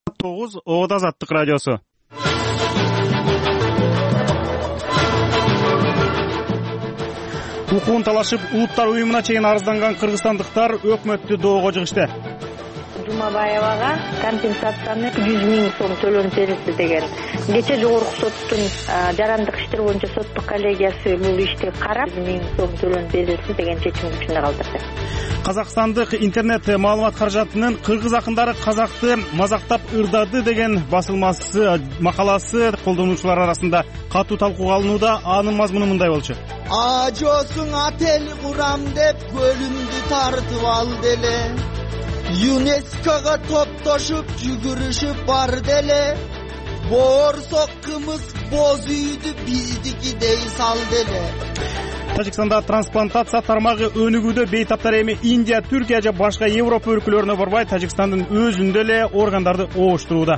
9 Ода Азаттык радиосу. Укуун талашып улуттар уюмуна чейин арызданган кыргызстандыктар өкмөттү доого жыгышты. Жумабаевага компенсацияны 100 000 сом төлөнүп берилди деген. Кечээ жогорку соттун жарандык иштер боюнча соттук коллегиясы бул ишти карап 100 000 сом төлөнүп берилди деген чечим күчүндө калтырды. Казакстандык интернет маалымат каражатынын кыргыз акындары казакты мазактап ырдады деген басылмасы макаласы колдонуучулар арасында катуу талкууга алынууда. Анын мазмуну мындай болчу. Ажосуң ател курам деп көлүмдү тартып алды эле. ЮНЕСКОга топтошуп жүгүрүшүп барды эле. Боорсок кымыз боз үйдү биздики дей салды эле. Тажикстанда трансплантация тармагы өнүгүүдө. Бейтаптар эми Индия, Түркия же башка Европа өлкөлөрүнө барбай Тажикстандын өзүндө эле органдарды ооштурууда.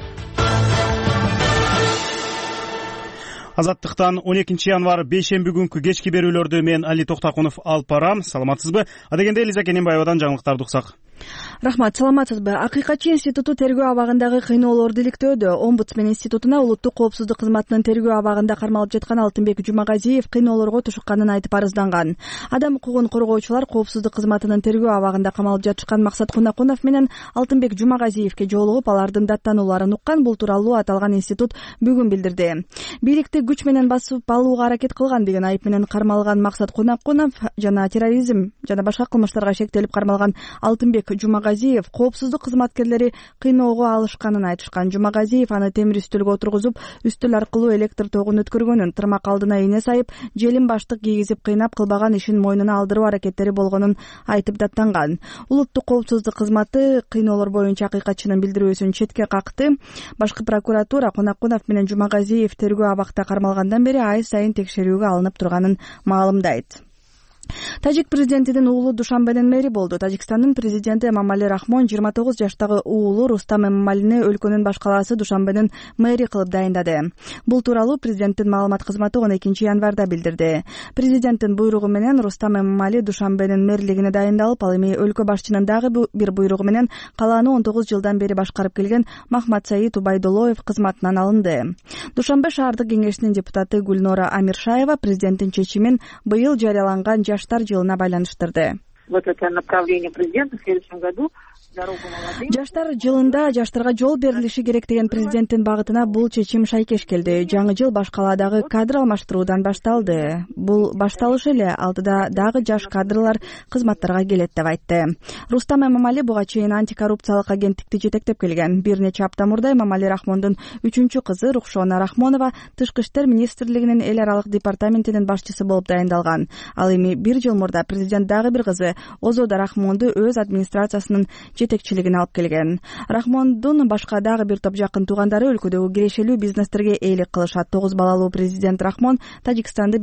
Азаттыктан 12 январь бейшемби күнкү кечки берүүлөрдү мен Али Токтакунов алып барам. Саламатсызбы? Адегенде Элиза Кененбаевадан жаңылыктарды уксак. Рахмат, саламатсызбы? Акыйкатчы институту тергөө абагындагы кыйноолорду иликтөөдө. Омбудсмен институтуна улуттук коопсуздук кызматынын тергөө абагында кармалып жаткан Алтынбек Жумагазиев кыйноолорго тушукканын айтып арызданган. Адам укугун коргоочулар коопсуздук кызматынын тергөө абагында камалып жатышкан Максат Кунакунов менен Алтынбек Жумагазиевке жолугуп, алардын даттануларын уккан. Бул тууралуу аталган институт бүгүн билдирди. Бийликти күч менен басып алууга аракет кылган деген айып менен кармалган Максат Кунакунов жана терроризм жана башка кылмыштарга шектелип кармалган Алтынбек Жумагазиев коопсуздук кызматкерлери кыйноого алышканын айтышкан. Жумагазиев аны темир үстөлгө отургузуп, үстөл аркылуу электр тогун өткөргөнүн, тырмак алдына ийне сайып, желим баштык кийгизип кыйнап, кылбаган ишин мойнуна алдыруу аракеттери болгонун айтып даттанган. Улуттук коопсуздук кызматы кыйноолор боюнча акыйкатчынын билдирүүсүн четке какты. Башкы прокуратура Кунакунов менен Жумагазиев тергөө абакта кармалгандан бери ай сайын текшерүүгө алынып турганын маалымдайт. Тажик президентинин уулу Душанбенин мэри болду. Тажикстандын президенти Эмомали Рахмон 29 жаштагы уулу Рустам Эмомалини өлкөнүн баш калаасы Душанбенин мэри кылып дайындады. Бул тууралуу президенттин маалымат кызматы 12 январда билдирди. Президенттин буйругу менен Рустам Эмомали Душанбенин мэрлигине дайындалып, ал эми өлкө башчынын дагы бир буйругу менен калааны 19 жылдан бери башкарып келген Махмат Саид Убайдуллоев кызматынан алынды. Душанбе шаардык кеңешинин депутаты Гүлнора Амиршаева президенттин чечимин быйыл жарыяланган жаштар жылына байланыштырды. Вот это направление президента в следующем году. Жаштар жылында жаштарга жол берилиши керек деген президенттин багытына бул чечим шайкеш келди. Жаңы жыл баш калаадагы кадр алмаштыруудан башталды. Бул башталыш эле, алдыда дагы жаш кадрлар кызматтарга келет деп айтты. Рустам Эмомали буга чейин антикоррупциялык агенттикти жетектеп келген. Бир нече апта мурда Эмомали Рахмондун 3-чү кызы Рухшона Рахмонова Тышкы иштер министрлигинин эл аралык департаментинин башчысы болуп дайындалган. Ал эми бир жыл мурда президент дагы бир кызы Озода Рахмонду өз администрациясынын жетекчилигине алып келген. Рахмондун башка дагы бир топ жакын туугандары өлкөдөгү кирешелүү бизнестерге ээлик кылышат. 9 балалуу президент Рахмон Тажикстанды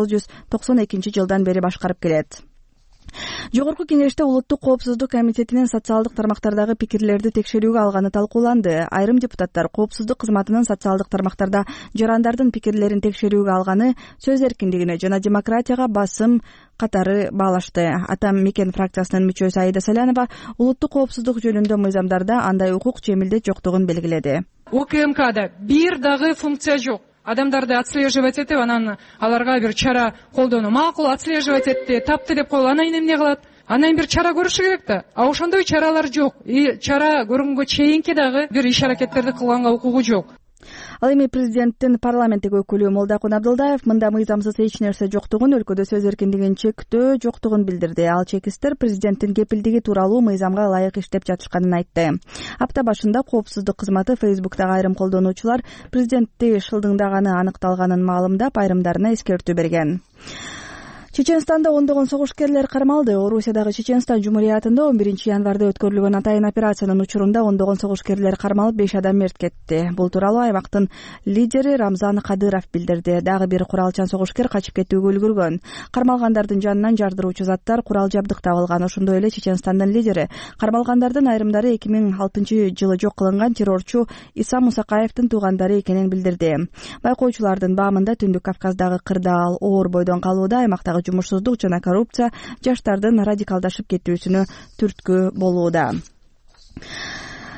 1992 жылдан бери башкарып келет. Жогорку кеңеште улуттук коопсуздук комитетинин социалдык тармактардагы пикирлерди текшерүүгө алганы талкууланды. Айрым депутаттар коопсуздук кызматынын социалдык тармактарда жарандардын пикирлерин текшерүүгө алганы сөз эркиндигине жана демократияга басым катары баалашты. Атам Мекен фракциясынын мүчөсү Аида Салянова улуттук коопсуздук жөнүндө мыйзамдарда андай укук жемилдет жоктугун белгиледи. УКМКда бир дагы функция жок. Адамдарды отслеживать этип, анан аларга бир чара колдонуу макул, отслеживать этти, тапты деп коюп, анан эмне кылат? Анан бир чара көрүшү керек да. А ошондой чаралар жок. Чара көргөнгө чейинки дагы бир иш аракеттерди кылганга укугу жок. Ал эми президенттин парламенттеги өкүлү Молдакун Абдылдаев мында мыйзамсыз эч нерсе жоктугун, өлкөдө сөз эркиндигин чектөө жоктугун билдирди. Ал чекистер президенттин кепилдиги тууралуу мыйзамга ылайык иштеп жатышканын айтты. Апта башында коопсуздук кызматы Фейсбуктагы айрым колдонуучулар президентти шылдыңдаганы аныкталганын маалымдап, айрымдарына эскертүү берген. Чеченстанда ондогон согушкерлер кармалды. Орусиядагы Чеченстан Жумуриятында 11 январда өткөрүлгөн атайын операциянын учурунда ондогон согушкерлер кармалып 5 адам мерт кетти. Бул тууралуу аймактын лидери Рамзан Кадыров билдирди. Дагы бир куралчан согушкер качып кетүүгө үлгүргөн. Кармалгандардын жанынан жардыруучу заттар, курал жабдык табылган. Ошондой эле Чеченстандын лидери кармалгандардын айрымдары 2006 жылы жок кылынган террорчу Иса Мусакаевдин туугандары экенин билдирди. Байкоочулардын баамында Түндүк Кавказдагы кырдаал оор бойдон калууда. Аймактагы жумушсуздук жана коррупция жаштардын радикалдашып кетүүсүнө түрткү болууда.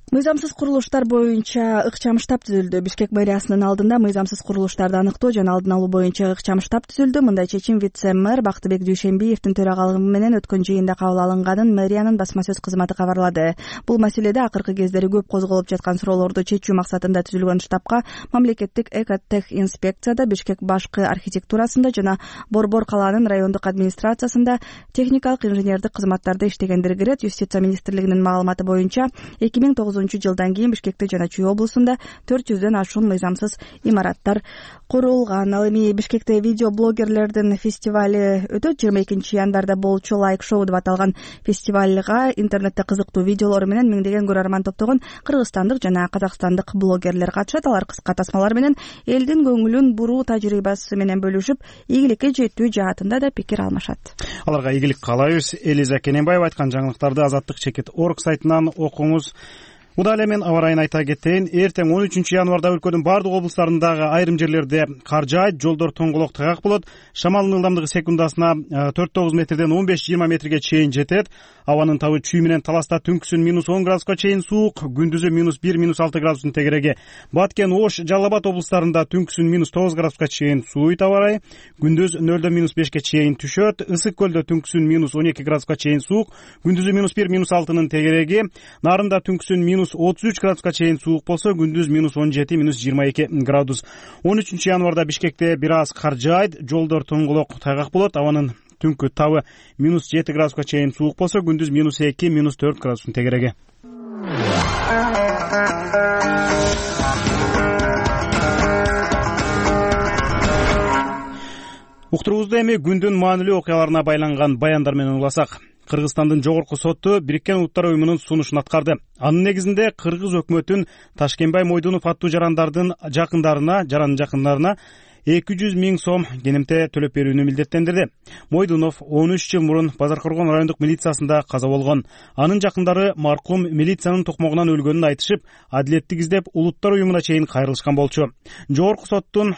Мыйзамсыз курулуштар боюнча ыкчам штаб түзүлдү. Бишкек мэриясынын алдында мыйзамсыз курулуштарды аныктоо жана алдын алуу боюнча ыкчам штаб түзүлдү. Мындай чечим вице-мэр Бактыбек Дүйшенбиевдин төрагалыгы менен өткөн жыйында кабыл алынганын мэриянын басма сөз кызматы кабарлады. Бул маселеде акыркы кездери көп козголуп жаткан суроолорду чечүү максатында түзүлгөн штабка мамлекеттик экотех инспекцияда, Бишкек башкы архитектурасында жана Борбор калаанын райондук администрациясында техникалык инженердик кызматтарда иштегендер кирет. Юстиция министрлигинин маалыматы боюнча 2009 жылдан кийин Бишкекте жана Чүй облусунда 400дөн ашуун мыйзамсыз имараттар курулган. Ал эми Бишкекте видеоблогерлердин фестивали өтөт. 22 январда болчу Лайк шоу деп аталган фестивалга интернетте кызыктуу видеолор менен миңдеген көрөрман топтогон кыргызстандык жана казакстандык блогерлер катышат. Алар кыска тасмалар менен элдин көңүлүн буруу тажрыйбасы менен бөлүшүп, ийгиликке жетүү жаатында да пикир алмашат. Аларга ийгилик каалайбыз. Элиза Кененбаева айткан жаңылыктарды azatlyk.org сайтынан окуңуз. Удал эмен аба ырайын айта кетейин. Эртең 13 январда өлкөнүн бардык облустарындагы айрым жерлерде кар жаайт, жолдор тоңголок тайгак болот. Шамалдын ылдамдыгы секундасына 4-9 метрден 15-20 метрге чейин жетет. Абанын табы Чүй менен Таласта түнкүсүн -10 градуска чейин суук, күндүзү -1-1-6 градустун тегереги. Баткен, Ош, Жалал Абад облустарында түнкүсүн -9 градуска чейин сууйт аба ырайы. Күндүз 0-дөн -5ке чейин түшөт. Ысык көлдө түнкүсүн -12 градуска чейин суук, күндүзү -1-6 тегереги. Нарында түнкүсүн -33 градуска чейин суук болсо, күндүз -17-22 градус. 13 январда Бишкекте бир аз кар жаайт, жолдор тоңголок тайгак болот. Абанын түнкү табы -7 градуска чейин суук болсо, күндүз -2-4 градустун тегереги. Уктуруубузду эми күндүн маанилүү окуяларына байланган баяндар менен уласак. Кыргызстандын жогорку соту Бириккен Улуттар уюмунун сунушун аткарды. Анын негизинде кыргыз өкмөтүн Ташкенбай Мойдунов аттуу жарандардын жакындарына 200 000 сом кенемте төлөп берүүнү милдеттендирди. Мойдунов 13 жыл мурун Базаркоргон райондук милициясында каза болгон. Анын жакындары маркум милициянын токмогунан өлгөнүн айтышып, адилеттик издеп Улуттар уюмуна чейин кайрылышкан болчу. Жогорку соттун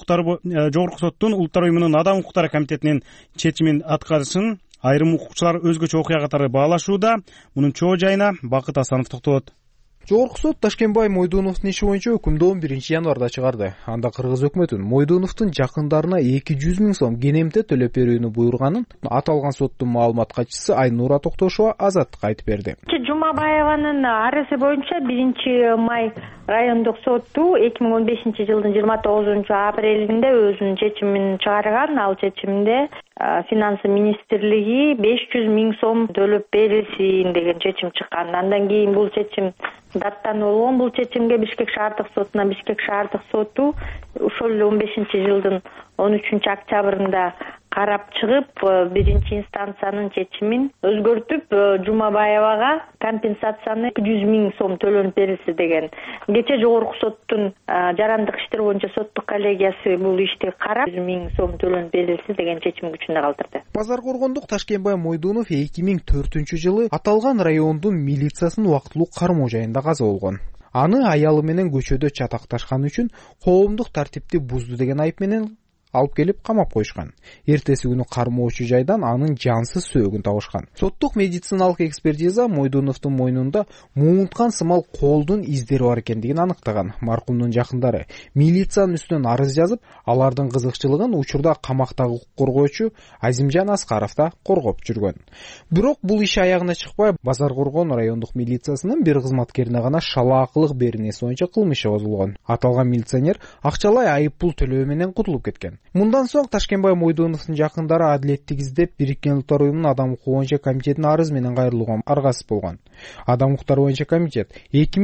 Улуттар уюмунун адам укуктары комитетинин чечимин аткарышын айрым укукчулар өзгөчө окуя катары баалашууда. Мунун чоо жайына Бакыт Асанов токтолот. Жогорку сот Ташкенбай Мойдуновдун иши боюнча өкүмдү 11 январда чыгарды. Анда кыргыз өкмөтүн Мойдуновдун жакындарына 200 000 сом кенемте төлөп берүүнү буйруганын аталган соттун маалымат катчысы Айнура Токтошова Азаттыкка айтып берди. Жумабаеванын арызы боюнча 1 май райондук сотту 2015 жылдын 29 апрелинде өзүнүн чечимин чыгарган. Ал чечимде Финансы министрлиги 500 000 сом төлөп берилсин деген чечим чыккан. Андан кийин бул чечим даттанып болгон. Бул чечимге Бишкек шаардык сотуна Бишкек шаардык соту ошол эле 15 жылдын 13 октябрында карап чыгып, биринчи инстанциянын чечимин өзгөртүп, Жумабаевага компенсацияны 200 000 сом төлөнүп берилси деген. Кечээ жогорку соттун жарандык иштер боюнча соттук коллегиясы бул ишти карап 100 000 сом төлөнүп берилси деген чечим күчүндө калтырды. Базаркоргондук Ташкенбай Мойдунов 2004 жылы аталган райондун милициясынын убактылуу кармоо жайында каза болгон. Аны аялы менен көчөдө чатакташкан үчүн коомдук тартипти бузду деген айып менен алып келип камап коюшкан. Эртеси күнү кармоочу жайдан анын жансыз сөөгүн табышкан. Соттук медициналык экспертиза Мойдуновдун мойнунда муунткан сымал колдун издери бар экендигин аныктаган. Маркумдун жакындары милициянын үстүнөн арыз жазып, алардын кызыкчылыгын учурда камактагы укук коргоочу Азимжан Аскаров да коргоп жүргөн. Бирок бул иш аягына чыкпай, Базаркоргон райондук милициясынын бир кызматкерине гана шалаакылык беренеси боюнча кылмыш иши козулгон. Аталган милиционер акчалай айып пул төлөө менен кутулуп кеткен. Мындан соң Ташкенбай Мойдуновдун жакындары адилеттик издеп Бириккен Улуттар уюмунун адам укугу боюнча комитетине арыз менен кайрылууга аргасыз болгон. Адам укуктары боюнча комитет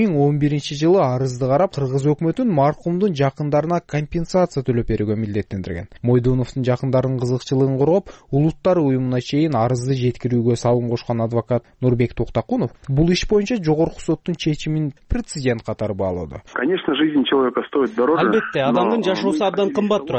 2011 жылы арызды карап, кыргыз өкмөтүн маркумдун жакындарына компенсация төлөп берүүгө милдеттендирген. Мойдуновдун жакындарынын кызыкчылыгын коргоп, Улуттар уюмуна чейин арызды жеткирүүгө салым кошкон адвокат Нурбек Токтакунов бул иш боюнча жогорку соттун чечимин прецедент катары баалоодо. Конечно, жизнь человека стоит дороже. Албетте, адамдын жашоосу абдан кымбат турат. Бирок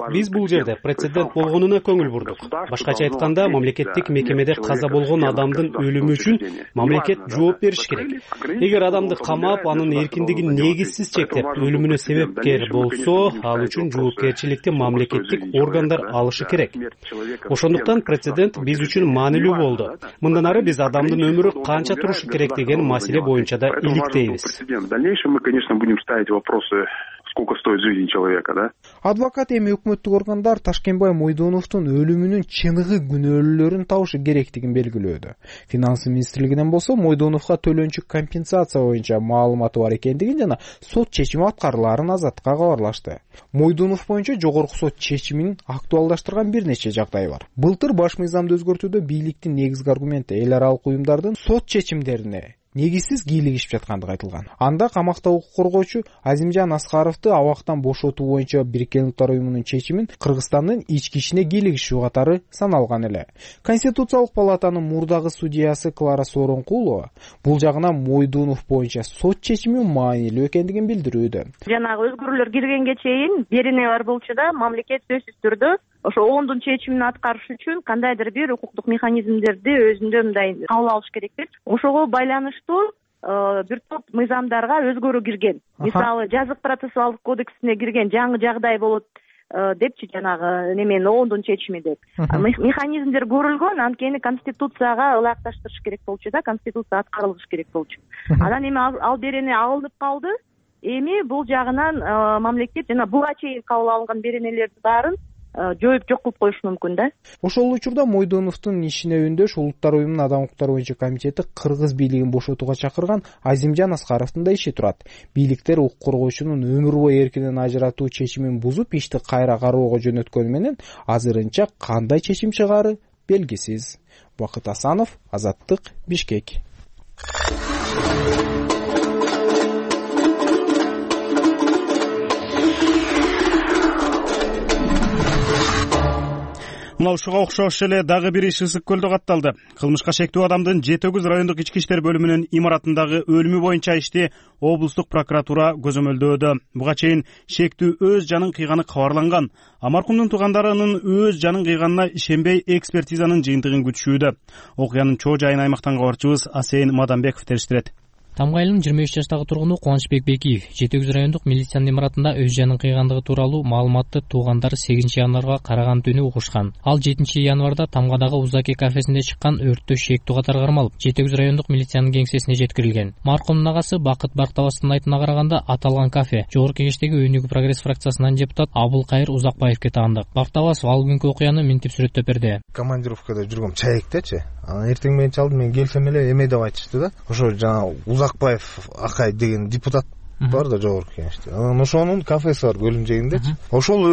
Биз бул жерде прецедент болгонуна көңүл бурдук. Башкача айтканда, мамлекеттик мекемеде каза болгон адамдын өлүмү үчүн мамлекет жооп бериш керек. Эгер адамды камап, анын эркиндигин негизсиз чектеп, өлүмүнө себепкер болсо, ал үчүн жоопкерчиликти мамлекеттик органдар алышы керек. Ошондуктан прецедент биз үчүн маанилүү болду. Мындан ары биз адамдын өмүрү канча турушу керек деген маселе боюнча да иликтейбиз. В дальнейшем мы, конечно, будем ставить вопросы, сколько стоит жизнь человека, да? Адвокат эми өкмөттүк органдар Ташкенбай Мойдоновдун өлүмүнүн чыныгы күнөөлүүлөрүн табышы керектигин белгилөөдө. Финансы министрлигинен болсо Мойдоновго төлөнчү компенсация боюнча маалыматы бар экендигин жана сот чечими аткарылаарын Азаттыкка кабарлашты. Мойдонов боюнча жогорку сот чечимин актуалдаштырган бир нече жагдай бар. Былтыр баш мыйзамды өзгөртүүдө бийликтин негизги аргументи эл аралык уюмдардын сот чечимдерине негизсиз кийлигишип жаткандыгы айтылган. Анда камакта укук коргоочу Азимжан Аскаровду абактан бошотуу боюнча Бириккен Улуттар уюмунун чечимин Кыргызстандын ички ишине кийлигишүү катары саналган эле. Конституциялык палатанын мурдагы судьясы Клара Сооронкулова бул жагынан Мойдонов боюнча сот чечими маанилүү экендигин билдирүүдө. Жанагы өзгөрүүлөр киргенге чейин берене бар болчу да мамлекет сөзсүз түрдө ошо оңдун чечимин аткарыш үчүн кандайдыр бир укуктук механизмдерди өзүндө мындай кабыл алыш керек деп. Ошого байланыштуу бир топ мыйзамдарга өзгөрүү кирген. Мисалы, жазык процессуалдык кодексине кирген жаңы жагдай болот депчи, жанагы неменин оңдун чечими деп. Механизмдер көрүлгөн, анткени конституцияга ылайыкташтырыш керек болчу да, конституция аткарылыш керек болчу. Анан эми ал берене алынып калды. Эми бул жагынан мамлекет жана буга чейин кабыл алынган беренелердин баарын жоюп жок кылып коюшу мүмкүн да. Ошол учурда Мойдоновдун ишине өндөш Улуттар уюмунун Адам укуктары боюнча комитети кыргыз бийлигин бошотууга чакырган Азимжан Аскаровдун да иши турат. Бийликтер укук коргоочунун өмүр бою эркинен ажыратуу чечимин бузуп ишти кайра кароого жөнөткөнү менен азырынча кандай чечим чыгаары белгисиз. Бакыт Асанов, Азаттык, Бишкек. Мына ушуга окшош эле дагы бир иш Ысык көлдө катталды. Кылмышка шектүү адамдын Жети-Өгүз райондук ички иштер бөлүмүнүн имаратындагы өлүмү боюнча ишти облустук прокуратура көзөмөлдөөдө. Буга чейин шектүү өз жанын кыйганы кабарланган. Маркумдун туугандарынын өз жанын кыйганына ишенбей экспертизанын жыйынтыгын күтүшүүдө. Окуянын чоо жайын аймактан кабарчыбыз Асейин Мадамбеков териштирет. Тамгайлын 23 жаштагы тургуну Кубанычбек Бекиев Жети-Өгүз райондук милициянын имаратында өз жанын кыйгандыгы тууралуу маалыматты туугандары 8 январга караган түнү угушкан. Ал 7 январда Тамгадагы Узаки кафесинде чыккан өрттө шектүү катары кармалып, Жети-Өгүз райондук милициянын кеңсесине жеткирилген. Маркумдун агасы Бакыт Бактабастын айтымына караганда, аталган кафе Жогорку Кеңештеги Өнүгүү прогресс фракциясынан депутат Абылкайыр Узакбаевке таандык. Бактабасов ал күнкү окуяны минтип сүрөттөп берди. Командировкада жүргөм чаектечи. Анан эртең менен чалдым, мен келсем эле эме деп айтышты да. Ошо жана Узакбаев акай деген депутат бар да Жогорку Кеңеште. Анан ошонун кафеси бар бөлүмжегиндечи. Ошол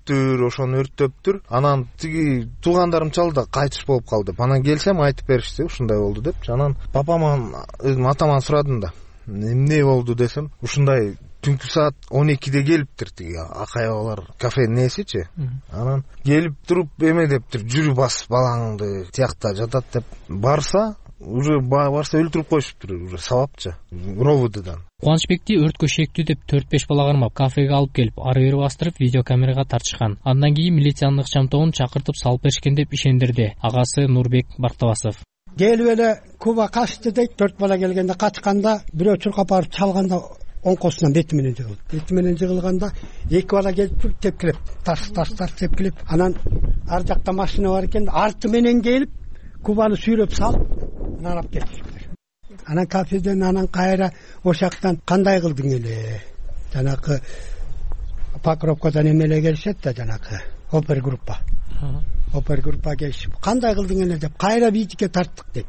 өрттөптүр. Анан тиги туугандарым чалды да кайтыш болуп калды. Анан келсем айтып беришти, ушундай болду деп. Анан папаман, өзүм атаман сурадым да. Эмне болду десем, ушундай түнкү саат 12-де келиптир тиги акай алар кафенин ээсичи. Анан келип туруп эме дептир, жүрү бас балаңды тиякта жатат деп барса өлтүрүп коюшуптур, уже сабапчы РОВДдан. Кубанычбекти өрткө шектүү деп 4-5 бала кармап кафеге алып келип, ары бери бастырып видеокамерага тартышкан. Андан кийин милициянын ыкчам тобун чакыртып салып беришкен деп ишендирди агасы Нурбек Бактабасов. Келип эле Куба качты дейт, 4 бала келгенде качканда бирөө чуркап барып чалганда оңкосунан бети менен жыгылды. Бети менен жыгылганда 2 бала келип туруп тепкилеп, таш тепкилеп, анан ар жакта машина бар экен, арты менен келип Кубаны сүйрөп салып, анан алып кетишти. Анан кафеден анан кайра ошактан кандай кылдың эле? Жанакы Покровкадан эмеле келишет да, жанакы опергруппа. Опергруппа келишип, кандай кылдың эле деп кайра видикке тарттык дейт.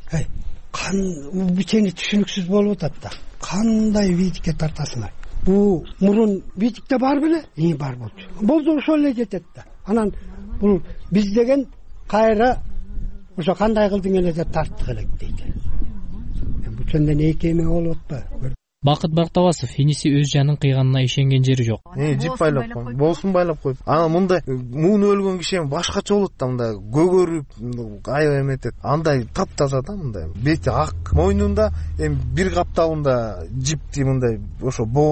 Сени түшүнүксүз болуп атат да. Кандай видикке тартасыңар? Бул мурун видикте бар беле? Бар болчу. Болду, ошол эле жетет да. Анан бул биз деген кайра ошо кандай кылдың эле деп тарттык элек дейт. Бул чөндөн эки эме болуп атпайбы? Бакыт Бактабасов иниси өз жанын кыйганына ишенген жери жок. Жип байлап коюп, болсун байлап коюп. Анан мындай муну өлгөн киши башкача болот да, мындай көгөрүп, аябай эметет. Андай таптаза да, мындай бети ак, мойнунда бир капталында жипти мындай ошо боону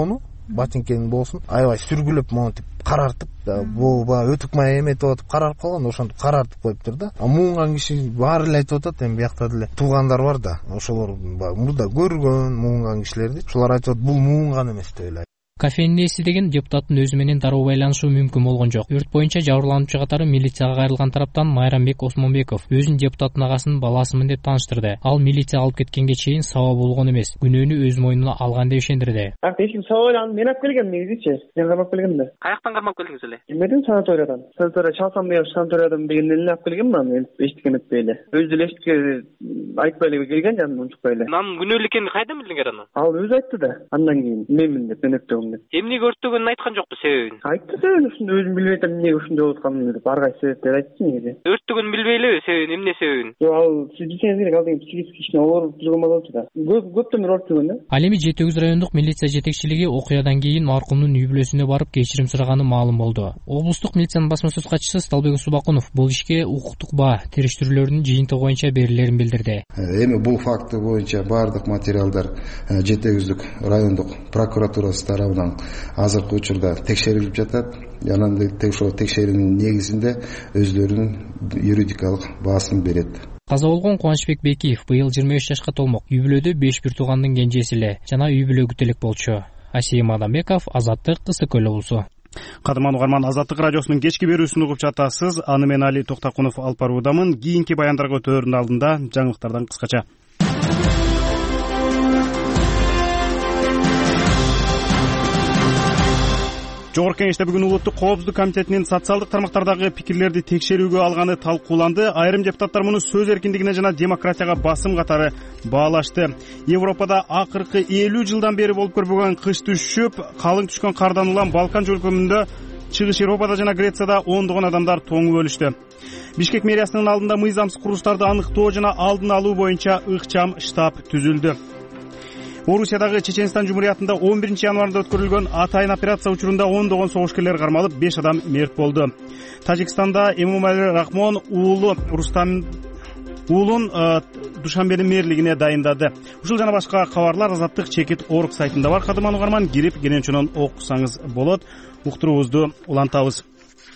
ботинкең болсун, аябай сүргүлөп монтип карартып, бул баягы өтүк май эметип атып карарып калган, ошентип карартып коюптур да. Муунган киши баары эле айтып атат, эми биякта деле туугандар бар да, ошолор мурда көргөн муунган кишилерди. Ошолор айтып атат, бул муунган эмес деп эле. Кофеин ээси деген депутаттын өзү менен дароо байланышуу мүмкүн болгон жок. Өрт боюнча жабырлануучу катары милицияга кайрылган тараптан Майрамбек Осмонбеков өзүн депутаттын агасынын баласымын деп тааныштырды. Ал милиция алып кеткенге чейин сабап болгон эмес, күнөөнү өз мойнуна алган деп ишендирди. Эч ким сабап эле мен алып келгем негизичи. Мен кармап келгем да. Каяктан кармап келдиңиз эле? Эмеден санаториядан. Санатория чалсам деген санаториядан деген эле алып келгем мен, эчтеке этпей эле. Өзү деле эчтеке айтпай эле келген, жанынан унчукпай эле. Анын күнөөлүү экенин кайдан билдиңер аны? Ал өзү айтты да. Андан кийин менмин деп, мен өттөгөм деп. Эмнеге өрттөгөнүн айткан жокпу себебин? Айтты себебин, ушундай өзүм билбей атам эмнеге ушундай болуп атканын деп, ар кайсы себептер айтты негизи. Өрттөгөнүн билбей элеби себебин, эмне себебин? Жок, ал сиз билсеңиз керек, ал деген психический кичине ооруп жүргөн болчу да. Көптөн бери ооруп жүргөн да. Ал эми Жети Өгүз райондук милиция жетекчилиги окуядан кийин маркумдун үй бүлөсүнө барып кечирим сураганы маалым болду. Облустук милициянын басма сөз катчысы Сталбек Субакунов бул ишке укуктук баа териштирүүлөрдүн жыйынтыгы боюнча берилерин билдирди. Эми бул факты боюнча баардык материалдар Жети Өгүздүк райондук прокуратурасы тарабынан азыркы учурда текшерилип жатат. Анан ошол текшерүүнүн негизинде өздөрүнүн юридикалык баасын берет. Каза болгон Кубанычбек Бекиев быйыл 23 жашка толмок. Үй бүлөдө 5 бир туугандын кенжеси эле жана үй бүлө күтөлөк болчу. Асейим Адамбеков, Азаттык, Ысык Көл облусу. Кадырман угарман, Азаттык радиосунун кечки берүүсүн угуп жатасыз. Аны мен Али Токтакунов алып баруудамын. Кийинки баяндарга өтөөрдүн алдында жаңылыктардан кыскача. Жогорку Кеңеште бүгүн Улуттук коопсуздук комитетинин социалдык тармактардагы пикирлерди текшерүүгө алганы талкууланды. Айрым депутаттар муну сөз эркиндигине жана демократияга басым катары баалашты. Европада акыркы 50 жылдан бери болуп көрбөгөн кыш түшүп, калың түшкөн кардан улам Балкан өлкөмүндө, Чыгыш Европада жана Грецияда ондогон адамдар тоңуп өлүштү. Бишкек мэриясынын алдында мыйзамсыз курулуштарды аныктоо жана алдын алуу боюнча ыкчам штаб түзүлдү. Орусиядагы Чеченстан Жумуриятында 11 январында өткөрүлгөн атайын операция учурунда ондогон согушкерлер кармалып, 5 адам мерт болду. Тажикстанда Эмомали Рахмон уулу уулун Душанбенин мэрлигине дайындады. Ушул жана башка кабарлар Азаттык чекит орг сайтында бар. Кадырман угарман, кирип кененчөнөн окусаңыз болот. Уктуруубузду улантабыз.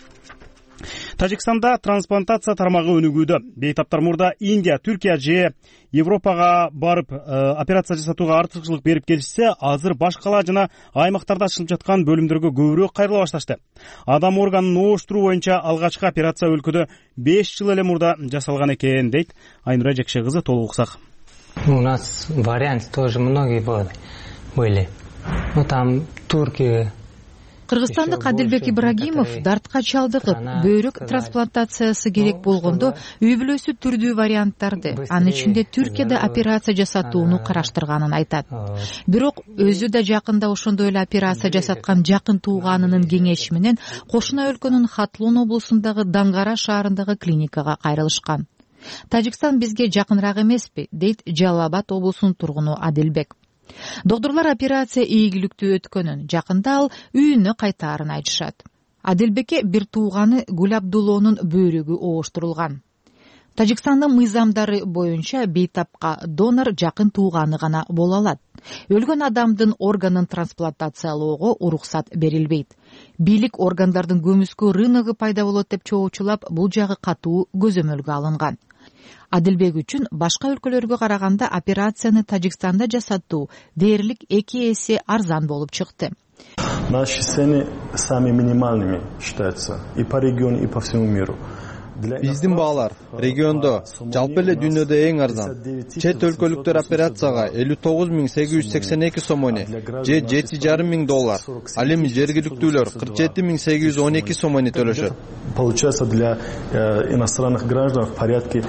Тажикстанда трансплантация тармагы өнүгүүдө. Бейтаптар мурда Индия, Түркия же Европага барып операция жасатууга артыкчылык берип келишсе, азыр баш кала жана аймактарда ачылып жаткан бөлүмдөргө көбүрөөк кайрыла башташты. Адам органын ооштуруу боюнча алгачкы операция өлкөдө 5 жыл эле мурда жасалган экен, дейт Айнура Жекше кызы. Толук уксак. У нас варианты тоже многие были. Ну там Туркия. Кыргызстандык Адилбек Ибрагимов дартка чалдыгып, бөйрөк трансплантациясы керек болгондо үй бүлөсү түрдүү варианттарды, анын ичинде Түркияда операция жасатууну караштырганын айтат. Бирок өзү да жакында ошондой эле операция жасаткан жакын тууганынын кеңеши менен кошуна өлкөнүн Хатлун облусундагы Даңгара шаарындагы клиникага кайрылышкан. Тажикстан бизге жакыныраак эмеспи, дейт Жалал Абад облусунун тургуну Адилбек. Доктурлар операция ийгиликтүү өткөнүн, жакында ал үйүнө кайтаарын айтышат. Адилбекке бир тууганы Гүл Абдуллонун бөйрөгү ооштурулган. Тажикстандын мыйзамдары боюнча бейтапка донор жакын тууганы гана боло алат. Өлгөн адамдын органын трансплантациялоого уруксат берилбейт. Бийлик органдардын көмүскө рыногу пайда болот деп чоочулап, бул жагы катуу көзөмөлгө алынган. Адилбек үчүн башка өлкөлөргө караганда операцияны Тажикстанда жасатуу дээрлик 2 эсе арзан болуп чыкты. Наши цены самыми минимальными считаются и по региону, и по всему миру. Биздин баалар региондо, жалпы эле дүйнөдө эң арзан. Чет өлкөлүктөр операцияга 59.882 сомони же $7,500. Ал эми жергиликтүүлөр 47.812 сомони төлөшөт. Получается для иностранных граждан в порядке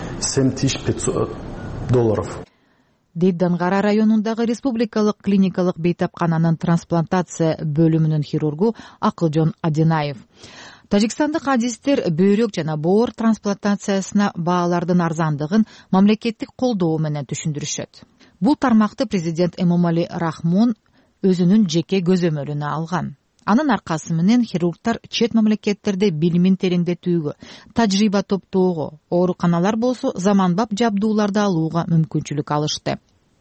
$7,500. Дейт Даңгара районундагы республикалык клиникалык бейтапкананын трансплантация бөлүмүнүн хирургу Акылжон Адинаев. Тажикстандык адистер бөйрөк жана боор трансплантациясына баалардын арзандыгын мамлекеттик колдоо менен түшүндүрүшөт. Бул тармакты президент Эмомали Рахмон өзүнүн жеке көзөмөлүнө алган. Анын аркасы менен хирургтар чет мамлекеттерде билимин тереңдетүүгө, тажрыйба топтоого, ооруканалар болсо заманбап жабдууларды алууга мүмкүнчүлүк алышты.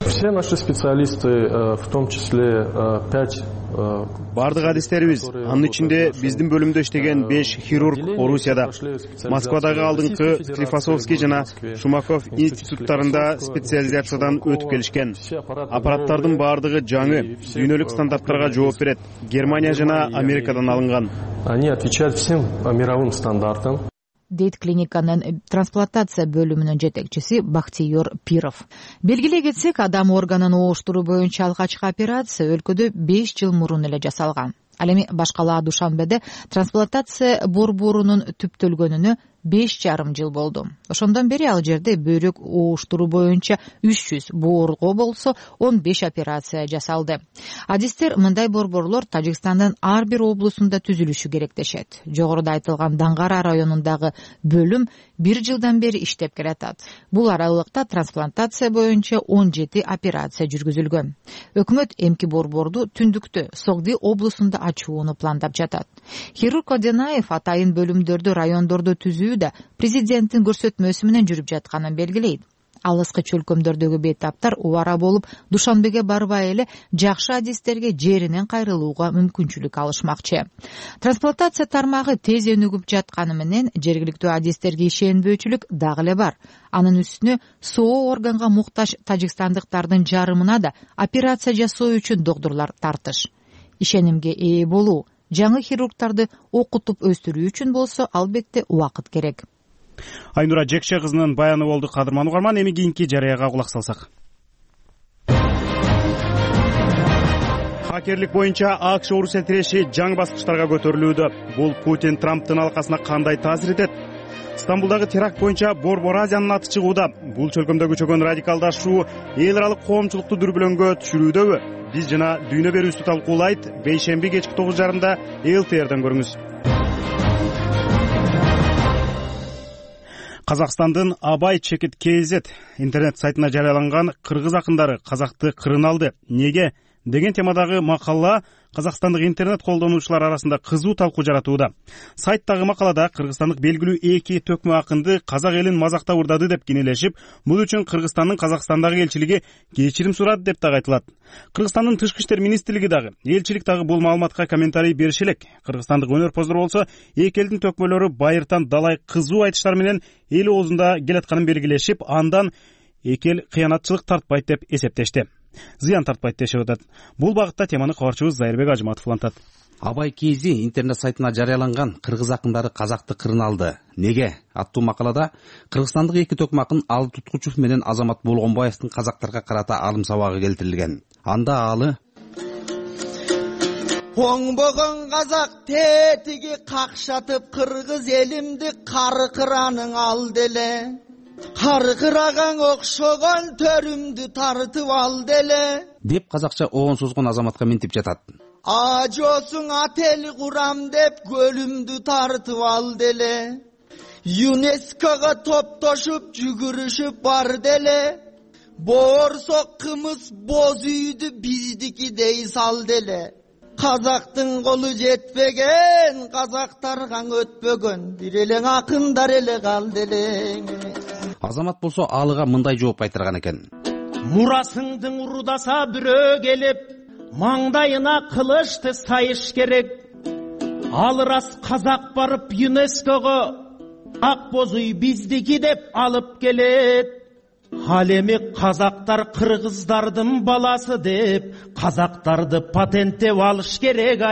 Все наши специалисты, в том числе 5 бардык адистерибиз, анын ичинде биздин бөлүмдө иштеген 5 хирург Орусияда, Москвадагы алдыңкы Склифосовский жана Шумаков институттарында специализациядан өтүп келишкен. Аппараттардын бардыгы жаңы, дүйнөлүк стандарттарга жооп берет. Германия жана Америкадан алынган. Они отвечают всем мировым стандартам. Дейт клиниканын трансплантация бөлүмүнүн жетекчиси Бахтиер Пиров. Белгилей кетсек, адам органын ооштуруу боюнча алгачкы операция өлкөдө 5 жыл мурун эле жасалган. Ал эми башкала Душанбеде трансплантация борборунун түптөлгөнүнө 5,5 жыл болду. Ошондон бери ал жерде бөйрөк ооштуруу боюнча 300 боорго болсо 15 операция жасалды. Адистер мындай борборлор Тажикстандын ар бир облусунда түзүлүшү керек дешет. Жогоруда айтылган Даңгара районундагы бөлүм 1 жылдан бери иштеп келатат. Бул аралыкта трансплантация боюнча 17 операция жүргүзүлгөн. Өкмөт эмки борборду Түндүктө, Согди облусунда ачууну пландап жатат. Хирург Оденаев атайын бөлүмдөрдү райондордо түзүү да президенттин көрсөтмөсү менен жүрүп жатканын белгилейт. Алыскы чөлкөмдөрдөгү бейтаптар убара болуп, Душанбеге барбай эле жакшы адистерге жеринен кайрылууга мүмкүнчүлүк алышмакчы. Трансплантация тармагы тез өнүгүп жатканы менен жергиликтүү адистерге ишенбөөчүлүк дагы эле бар. Анын үстүнө соо органга муктаж тажикстандыктардын жарымына да операция жасоо үчүн доктурлар тартыш. Ишенимге ээ болуу, жаңы хирургтарды окутуп өстүрүү үчүн болсо албетте убакыт керек. Айнура Жекше кызынын баяны болду. Кадырман угарман, эми кийинки жарыяга кулак салсак. Хакерлик боюнча АКШ Орусия тиреши жаңы баскычтарга көтөрүлүүдө. Бул Путин Трамптын алкасына кандай таасир этет? Стамбулдагы теракт боюнча Борбор Азиянын аты чыгууда. Бул чөлкөмдө көчөгөн радикалдашуу эл аралык коомчулукту дүрбөлөңгө түшүрүүдөбү? Биз жана дүйнө берүүбүздү талкуулайт. Бейшемби кечки 9:30 ЛТРден көрүңүз. Казакстандын Абай Чекит КЗ интернет сайтына жарыяланган кыргыз акындары казакты кырын алды. Неге деген темадагы макала казакстандык интернет колдонуучулар арасында кызуу талкуу жаратууда. Сайттагы макалада кыргызстандык белгилүү эки төкмө акынды казак элин мазактап урдады деп кинелешип, бул үчүн Кыргызстандын Казакстандагы элчилиги кечирим сурады деп дагы айтылат. Кыргызстандын Тышкы иштер министрлиги дагы, элчилик дагы бул маалыматка комментарий бериши элек. Кыргызстандык өнөрпоздор болсо, эки элдин төкмөлөрү байыртан далай кызуу айтыштар менен эл оозунда келатканын белгилешип, андан эки эл кыянатчылык тартпайт деп эсептешти. Зыян тартпайт дешип атат. Бул багытта теманы кабарчыбыз Зайырбек Ажыматов улантат. Абай КЗ интернет сайтына жарыяланган кыргыз акындары казакты кырын алды. Неге аттуу макалада кыргызстандык эки төкмө акын Алы Туткучев менен Азамат Болгонбаевдин казактарга карата алым сабагы келтирилген. Анда Алы: Оңбогон казак тетиги какшатып кыргыз элимди каркыраның алды эле. Каркыраган окшогон төрүмдү тартып алды эле деп казакча оон созгон Азаматка мынтип жатат. Ажосуң атель курам деп көлүмдү тартып алды эле. ЮНЕСКОга топтошуп жүгүрүшүп барды эле. Боорсок кымыз боз үйдү биздики дей салды эле. Казактын колу жетпеген, казактарга өтпөгөн, бир элең акындар эле калды эле. Азамат болсо Алыга мындай жооп кайтарган экен. Мурасыңдың урудаса бирөө келип, маңдайына кылычты сайыш керек. Ал рас казак барып ЮНЕСКОго ак боз үй биздики деп алып келет. Ал эми казактар кыргыздардын баласы деп казактарды патенттеп алыш керек.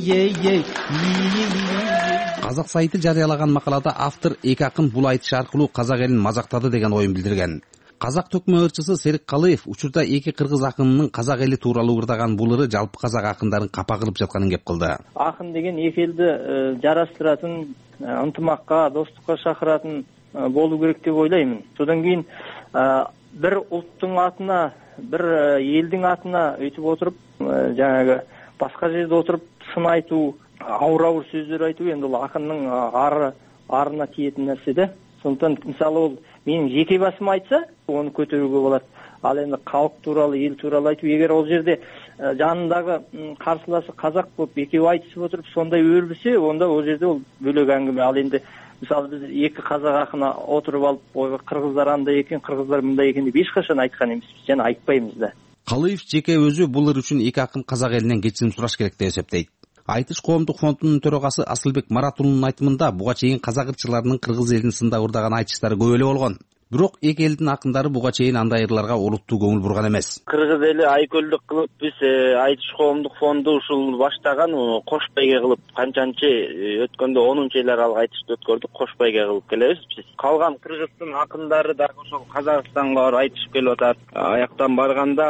Казак сайты жарыялаган макалада автор эки акын бул айтыш аркылуу казак элин мазактады деген оюн билдирген. Казак төкмө ырчысы Серик Калыев учурда эки кыргыз акынынын казак эли тууралуу ырдаган бул ыры жалпы казак акындарын капа кылып жатканын кеп кылды. Акын деген эки элди жараштыратын, ынтымакка, достукка шакыратын болуу керек деп ойлоймун. Содан кийин бир улуттун атына, бир элдин атына өйтүп отуруп, жанагы башка жерде отуруп сын айтуу, ауыр сөздөр айтуу эми бул акындын арына тиетін нерсе да. Сондықтан мисалы ол менің жеке басым айтса, оны көтөрүүгө болот. ал эми калк тууралуу, эл тууралуу айтып, эгер ал жерде жанындагы карсылашы казак болуп экөө айтышып отуруп сондай өрбүсө, онда ал жерде ол бөлөк әңгіме. Ал енді мисалы биз эки казак акына отуруп алып, ойга кыргыздар андай экен, кыргыздар мындай экен деп эч качан айткан эмеспиз, жана айтпайбыз да. Калыев жеке өзү бул ыр үчүн эки акын казак элинен кечирим сураш керек деп эсептейт. Айтыш коомдук фондунун төрагасы Асылбек Маратулунун айтымында буга чейин казак ырчыларынын кыргыз элин сындап ырдаган айтыштары көп эле болгон. Бирок эки элдин акындары буга чейин андай ырларга олуттуу көңүл бурган эмес. Кыргыз эли айкөлдүк кылып биз айтыш коомдук фонду ушул баштаган кош байге кылып канчанчы өткөндө 10-йлар ал айтышты өткөрдүк, кош байге кылып келебиз биз. Калган кыргыздын акындары дагы ошол Казакстанга барып айтышып келип атат. Аяктан барганда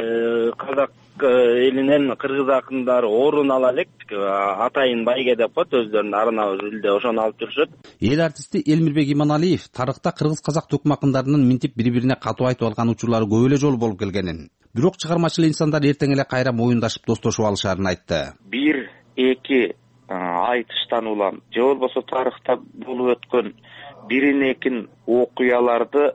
казак элинен кыргыз акындары орун ала элек, атайын байге деп коет өздөрүнүн арнабыз элде, ошону алып жүрүшөт. Эл артисти Элмирбек Иманалиев тарыхта кыргыз казак төкмө акындарынын минтип бири-бирине катуу айтып алган учурлары көп эле жолу болуп келгенин, бирок чыгармачыл инсандар эртең эле кайра моюндашып достошуп алышаарын айтты. Бир эки айтыштан улам же болбосо тарыхта болуп өткөн бирин экин окуяларды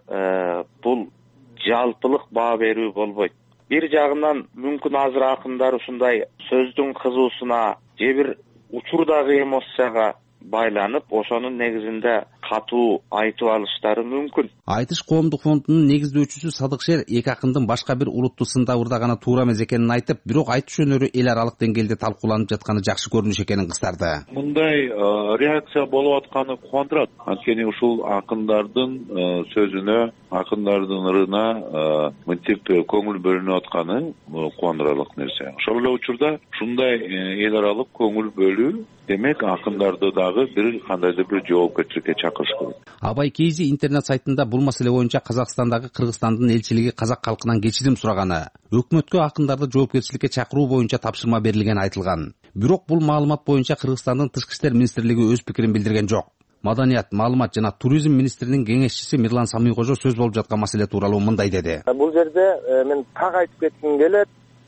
бул жалпылык баа берүү болбойт. Bir жагынан мүмкүн азыр акындар ушундай сөздүн кызуусуна же бир учурдагы эмоцияга байланып, ошонун негизинде катуу айтып алыштары мүмкүн. Айтыш коомдук фондунун негиздөөчүсү Садыкшер эки акындын башка бир улутту сындап ырдаганы туура эмес экенин айтып, бирок айтыш өнөрү эл аралык деңгээлде талкууланып жатканы жакшы көрүнүш экенин кыстарды. Мындай реакция болуп атканы кубандырат. Анткени ушул акындардын сөзүнө, акындардын ырына мынтип көңүл бөлүнүп атканы кубандырарлык нерсе. Ошол эле учурда ушундай эл аралык көңүл бөлүү демек акындарды дагы бир кандайдыр бир жоопкерчиликке чакырыш керек. Абай Кейзи интернет сайтында бул маселе боюнча Казакстандагы Кыргызстандын элчилиги казак калкынан кечирим сураганы, өкмөткө акындарды жоопкерчиликке чакыруу боюнча тапшырма берилгени айтылган. Бирок бул маалымат боюнча Кыргызстандын Тышкы иштер министрлиги өз пикирин билдирген жок. Маданият, маалымат жана туризм министринин кеңешчиси Мирлан Самийкожо сөз болуп жаткан маселе тууралуу мындай деди. Бул жерде мен так айтып кетким келет.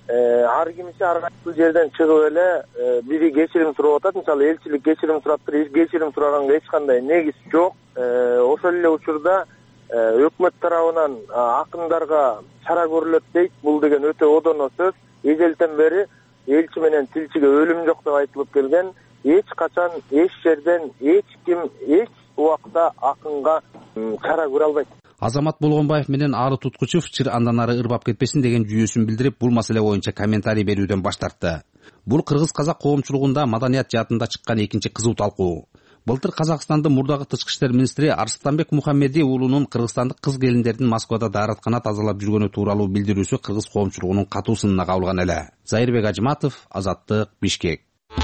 Ар кимиси ар кайсыл жерден чыгып эле бири кечирим сурап атат. Мисалы элчилик кечирим сураптыр, кечирим сураганга эч кандай негиз жок. Ошол эле учурда өкмөт тарабынан акындарга чара көрүлөт дейт. Бул деген өтө одоно сөз. Эжелтен бери элчи менен тилчиге өлүм жок деп айтылып келген. Эч качан, эч жерден, эч ким, эч убакта акынга чара көрө албайт. Азамат Болгонбаев менен Ары Туткучев чыр андан ары ырбап кетпесин деген жүйөсүн билдирип, бул маселе боюнча комментарий берүүдөн баш тартты. Бул кыргыз казак коомчулугунда маданият жаатында чыккан экинчи кызуу талкуу. Былтыр Казакстандын мурдагы Тышкы иштер министри Арстанбек Мухаммеди уулунун кыргызстандык кыз келиндердин Москвада даараткана тазалап жүргөнү тууралуу билдирүүсү кыргыз коомчулугунун катуу сынына кабылган эле. Зайырбек Ажыматов, Азаттык, Бишкек.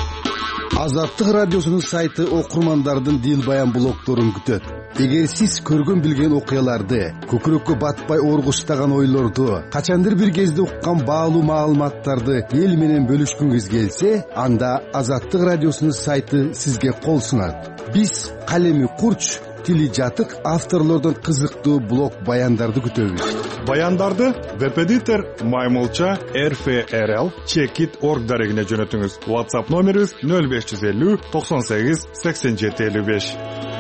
Азаттык радиосунун сайты окурмандардын дил баян блогторун күтөт. Эгер сиз көргөн билген окуяларды, көкүрөккө батпай оргуштаган ойлорду, качандыр бир кезде уккан баалуу маалыматтарды эл менен бөлүшкүңүз келсе, анда Азаттык радиосунун сайты сизге кол сунат. Биз калеми курч, тили жатык авторлордон кызыктуу блог баяндарды күтөбүз. Баяндарды веб-эдитор Маймылча rfrl.org дарегине жөнөтүңүз. WhatsApp номерибиз 0550 98 87 55.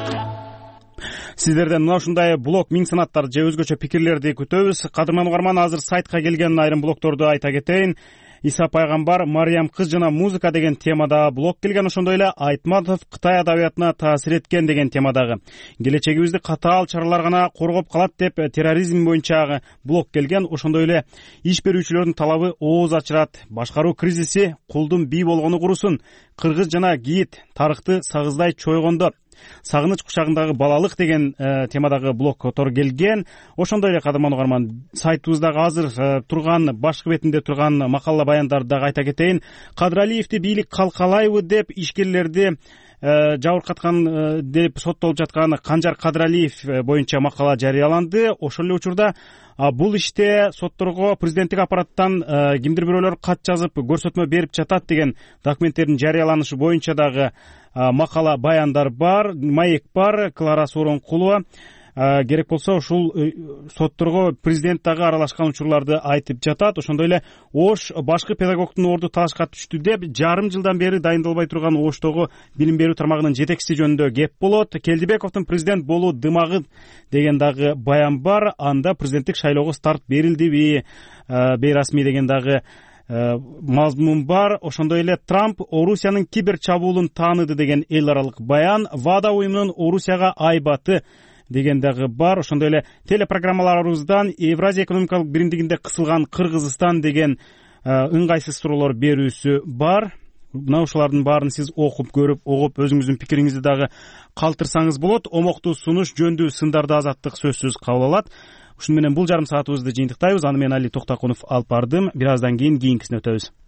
Сиздерден мына ушундай блог миң санаттар же өзгөчө пикирлерди күтөбүз. Кадырман угарман, азыр сайтка келген айрым блогторду айта кетейин. Иса пайгамбар, Мариям кыз жана музыка деген темада блог келген, ошондой эле Айтматов Кытай адабиятына таасир эткен деген темадагы. Келечегибизди катаал чаралар гана коргоп калат деп терроризм боюнча блог келген, ошондой эле иш берүүчүлөрдүн талабы ооз ачырат. Башкаруу кризиси кулдун бий болгону курусун. Кыргыз жана кийит тарыхты сагыздай чойгондо. Сагыныч кучагындагы балалык деген темадагы блогтор келген. Ошондой эле кадырман угарман, сайтыбыздагы азыр турган башкы бетинде турган макала баяндарды дагы айта кетейин. Кадыралиевди бийлик калкалайбы деп ишкерлерди жабыркаткан деп соттолуп жаткан Канжар Кадыралиев боюнча макала жарыяланды. Ошол эле учурда бул иште сотторго президенттик аппараттан кимдир бирөөлөр кат жазып көрсөтмө берип жатат деген документтердин жарыяланышы боюнча дагы макала баяндар бар, маек бар. Клара Сооронкулова керек болсо ушул сотторго президент дагы аралашкан учурларды айтып жатат. Ошондой эле Ош башкы педагогдун орду талашка түштү деп жарым жылдан бери дайындалбай турган Оштогу билим берүү тармагынын жетекчиси жөнүндө кеп болот. Келдибековдун президент болуу дымагы деген дагы баян бар. Анда президенттик шайлоого старт берилдиби, бейрасмий деген дагы мазмун бар. Ошондой эле Трамп Орусиянын кибер чабуулун тааныды деген эл аралык баян, ВАДА уюмунун Орусияга айбаты деген дагы бар. Ошондой эле телепрограммаларыбыздан Евразия экономикалык биримдигинде кысылган Кыргызстан деген ыңгайсыз суроолор берүүсү бар. Мына ушулардын баарын сиз окуп көрүп, угуп, өзүңүздүн пикириңизди дагы калтырсаңыз болот. Омоктуу сунуш, жөндүү сындарды Азаттык сөзсүз кабыл алат. Ушуну менен бул жарым саатыбызды жыйынтыктайбыз. Аны мен Али Токтокунов алып бардым. Бир аздан кийин кийинкисине өтөбүз.